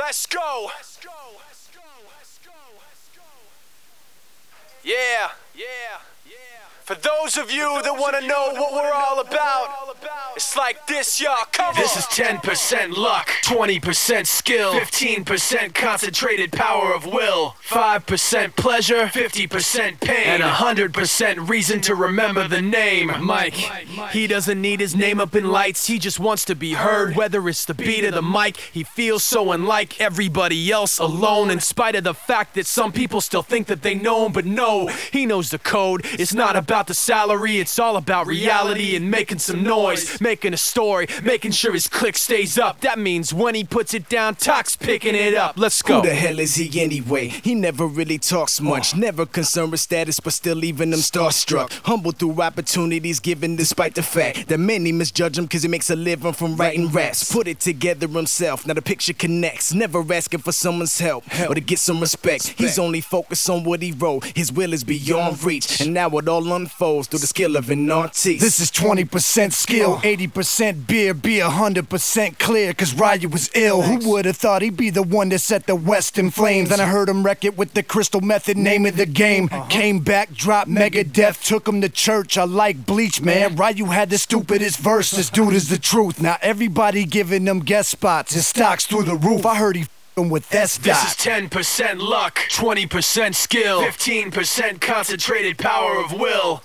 Let's go. Yeah. For those of you that want to know what we're all about, it's like this, y'all. Come on. This is 10% luck, 20% skill, 15% concentrated power of will, 5% pleasure, 50% pain, and 100% reason to remember the name. Mike. He doesn't need his name up in lights, he just wants to be heard. Whether it's the beat of the mic, he feels so unlike everybody else, alone, in spite of the fact that some people still think that they know him. But no, he knows the code. It's not about the salary, it's all about reality and making some noise, making a story, making sure his click stays up. That means when he puts it down, Toc's picking it up. Let's go. Who the hell is he anyway? He never really talks much, never concerned with status, but still leaving them starstruck. Humble through opportunities given despite the fact that many misjudge him cause he makes a living from writing raps. Put it together himself, now the picture connects, never asking for someone's help or to get some respect. He's only focused on what he wrote, his will is beyond reach, and now it all unfolds through the skill of an artiste. This is 20% skill, 80% beer, be 100% clear, cause Ryu was ill. Who would've thought he'd be the one that set the West in flames? Then I heard him wreck it with the Crystal Method, name of the game. Came back, dropped Megadeth, took him to church. I like Bleach, man. Ryu had the stupidest verse, this dude is the truth. Now everybody giving them guest spots, his stock's through the roof. I heard he with S. This is 10% luck, 20% skill, 15% concentrated power of will,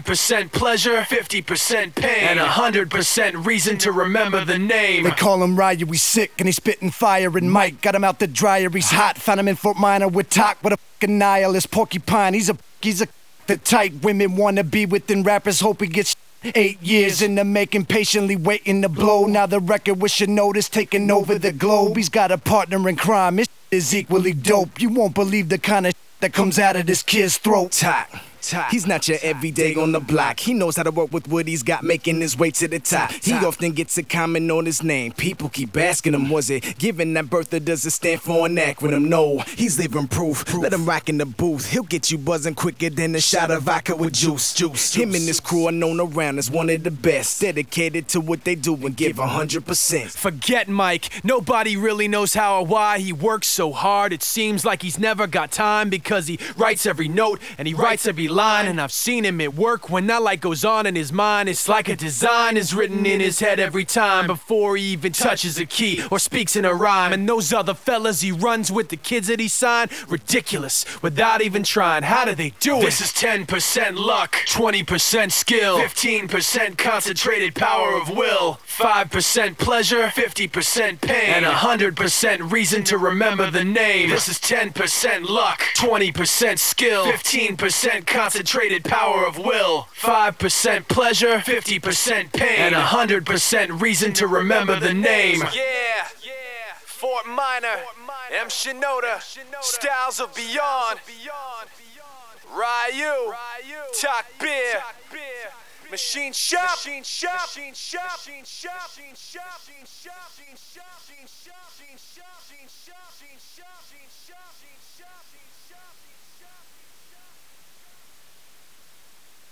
5% pleasure, 50% pain, and 100% reason to remember the name. They call him Ryu, he's sick and he's spitting fire. And Mike got him out the dryer, he's hot. Found him in Fort Minor with Toc, with a fucking nihilist porcupine. He's a the type women wanna be within rappers, hope he gets 8 years in the making, patiently waiting to blow. Now the record with Shinoda's taking over the globe. He's got a partner in crime, his is equally dope. You won't believe the kind of that comes out of this kid's throat. Toc. He's not your everyday on the block. He knows how to work with what he's got, making his way to the top. He often gets a comment on his name. People keep asking him, was it given that birth or does it stand for an acronym? No, he's living proof. Let him rock in the booth. He'll get you buzzing quicker than a shot of vodka with juice. Him and his crew are known around as one of the best, dedicated to what they do and give 100%. Forget Mike, nobody really knows how or why he works so hard. It seems like he's never got time because he writes every note and he writes every line. And I've seen him at work when that light goes on in his mind. It's like a design is written in his head every time before he even touches a key or speaks in a rhyme. And those other fellas he runs with, the kids that he signed, ridiculous without even trying. How do they do it? This is 10% luck, 20% skill, 15% concentrated power of will, 5% pleasure, 50% pain, and 100% reason to remember the name. This is 10% luck, 20% skill, 15% concentrated power of will, 5% pleasure, 50% pain, and 100% reason to remember the name. Yeah. Fort Minor, M. Shinoda, Styles of Beyond, Ryu, Toc Beer, Machine Shop.